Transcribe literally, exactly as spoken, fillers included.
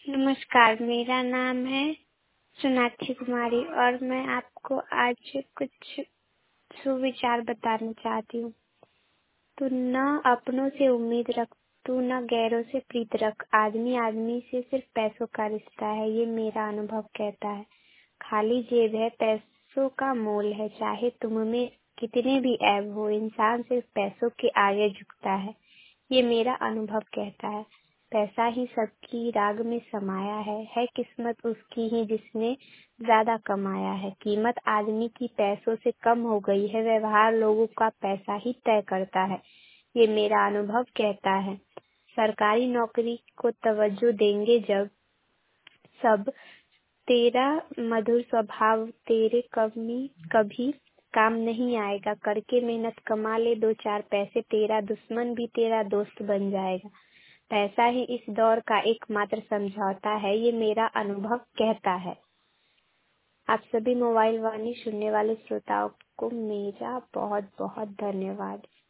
नमस्कार, मेरा नाम है सोनाक्षी कुमारी और मैं आपको आज कुछ सुविचार बताना चाहती हूँ। तू न अपनों से उम्मीद रख, तू न गैरों से प्रीत रख। आदमी आदमी से सिर्फ पैसों का रिश्ता है, ये मेरा अनुभव कहता है। खाली जेब है, पैसों का मोल है। चाहे तुम में कितने भी ऐब हो, इंसान सिर्फ पैसों के आगे झुकता है, ये मेरा अनुभव कहता है। पैसा ही सबकी राग में समाया है, है किस्मत उसकी ही जिसने ज्यादा कमाया है। कीमत आदमी की पैसों से कम हो गई है, व्यवहार लोगों का पैसा ही तय करता है, ये मेरा अनुभव कहता है। सरकारी नौकरी को तवज्जो देंगे जब सब, तेरा मधुर स्वभाव तेरे कभी कभी काम नहीं आएगा। करके मेहनत कमा ले दो चार पैसे, तेरा दुश्मन भी तेरा दोस्त बन जाएगा। पैसा ही इस दौर का एकमात्र समझौता है, ये मेरा अनुभव कहता है। आप सभी मोबाइल वाणी सुनने वाले श्रोताओं को मेरा बहुत बहुत धन्यवाद।